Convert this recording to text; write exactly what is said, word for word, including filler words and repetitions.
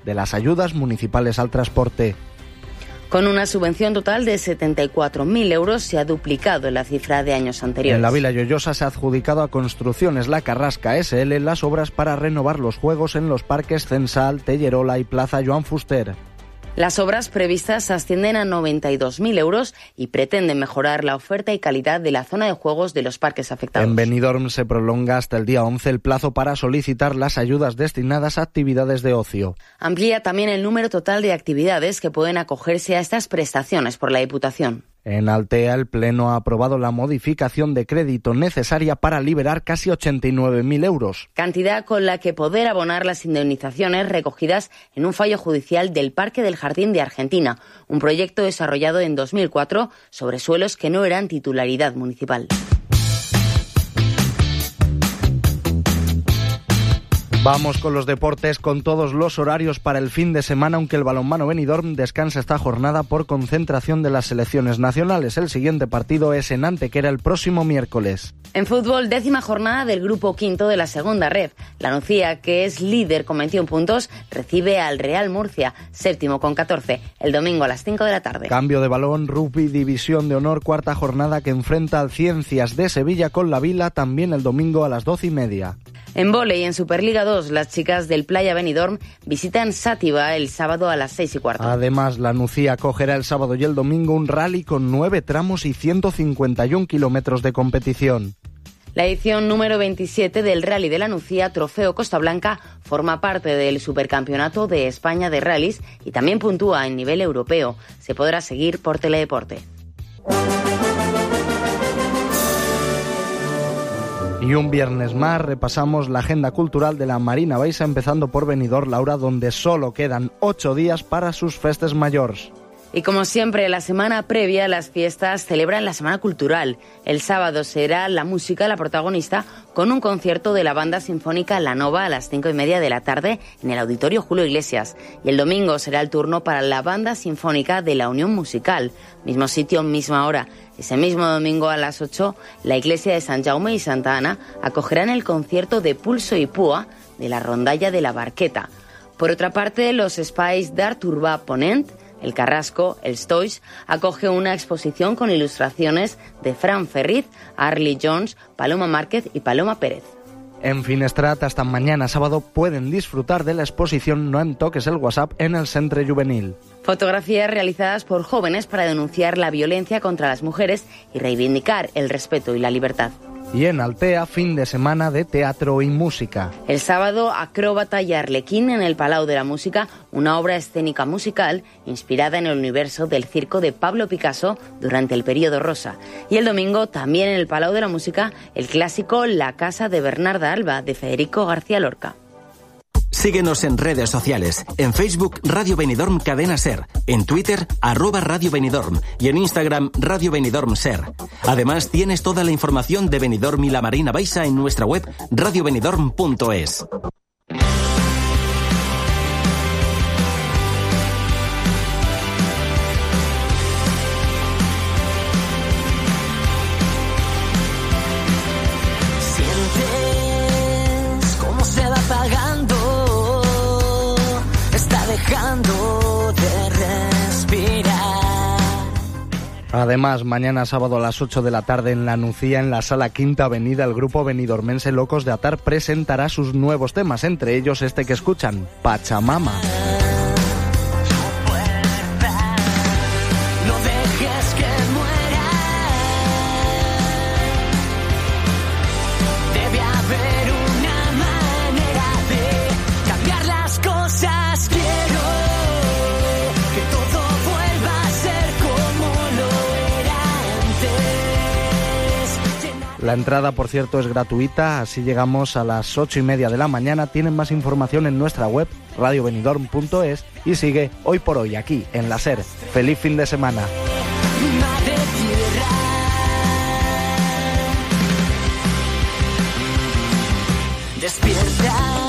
de las ayudas municipales al transporte. Con una subvención total de setenta y cuatro mil euros, se ha duplicado la cifra de años anteriores. En la Vila Lloyosa se ha adjudicado a Construcciones La Carrasca ese ele las obras para renovar los juegos en los parques Censal, Tellerola y Plaza Joan Fuster. Las obras previstas ascienden a noventa y dos mil euros y pretenden mejorar la oferta y calidad de la zona de juegos de los parques afectados. En Benidorm se prolonga hasta el día once el plazo para solicitar las ayudas destinadas a actividades de ocio. Amplía también el número total de actividades que pueden acogerse a estas prestaciones por la Diputación. En Altea, el Pleno ha aprobado la modificación de crédito necesaria para liberar casi ochenta y nueve mil euros. Cantidad con la que poder abonar las indemnizaciones recogidas en un fallo judicial del Parque del Jardín de Argentina, un proyecto desarrollado en dos mil cuatro sobre suelos que no eran titularidad municipal. Vamos con los deportes, con todos los horarios para el fin de semana, aunque el balonmano Benidorm descansa esta jornada por concentración de las selecciones nacionales. El siguiente partido es en Antequera el próximo miércoles. En fútbol, décima jornada del grupo quinto de la segunda ref. La Nucía, que es líder con veintiún puntos, recibe al Real Murcia, séptimo con catorce, el domingo a las cinco de la tarde. Cambio de balón, rugby, división de honor, cuarta jornada que enfrenta al Ciencias de Sevilla con la Vila, también el domingo a las doce y media. En vóley, en Superliga dos, las chicas del Playa Benidorm visitan Sátiva el sábado a las seis y cuarto. Además, la Nucía acogerá el sábado y el domingo un rally con nueve tramos y ciento cincuenta y un kilómetros de competición. La edición número veintisiete del Rally de la Nucía, Trofeo Costa Blanca, forma parte del Supercampeonato de España de Rallys y también puntúa en nivel europeo. Se podrá seguir por Teledeporte. Y un viernes más repasamos la agenda cultural de la Marina Baixa, empezando por Benidorm, Laura, donde solo quedan ocho días para sus festes mayores. Y como siempre, la semana previa a las fiestas celebran la Semana Cultural. El sábado será la música la protagonista con un concierto de la banda sinfónica La Nova a las cinco y media de la tarde en el Auditorio Julio Iglesias. Y el domingo será el turno para la banda sinfónica de la Unión Musical. Mismo sitio, misma hora. Ese mismo domingo a las ocho, la iglesia de San Jaume y Santa Ana acogerán el concierto de Pulso y Púa de la Rondalla de la Barqueta. Por otra parte, los espais d'Art Urbà Ponent, el Carrasco, el Stoix, acoge una exposición con ilustraciones de Fran Ferriz, Arlie Jones, Paloma Márquez y Paloma Pérez. En Finestrat, hasta mañana sábado, pueden disfrutar de la exposición No em toques el WhatsApp en el Centre Juvenil. Fotografías realizadas por jóvenes para denunciar la violencia contra las mujeres y reivindicar el respeto y la libertad. Y en Altea, fin de semana de teatro y música. El sábado, Acróbata y Arlequín en el Palau de la Música, una obra escénica musical inspirada en el universo del circo de Pablo Picasso durante el período rosa. Y el domingo, también en el Palau de la Música, el clásico La Casa de Bernarda Alba, de Federico García Lorca. Síguenos en redes sociales. En Facebook, Radio Benidorm Cadena Ser. En Twitter, arroba Radio Benidorm. Y en Instagram, Radio Benidorm Ser. Además, tienes toda la información de Benidorm y la Marina Baixa en nuestra web radio benidorm punto es. Sientes cómo se va apagando, dejando de respirar. Además, mañana sábado a las ocho de la tarde en La Nucía, en la Sala Quinta Avenida, el grupo benidormense Locos de Atar presentará sus nuevos temas, entre ellos este que escuchan, Pachamama. La entrada, por cierto, es gratuita, así llegamos a las ocho y media de la mañana. Tienen más información en nuestra web, radio benidorm punto es, y sigue Hoy por Hoy, aquí, en la SER. ¡Feliz fin de semana! Despierta.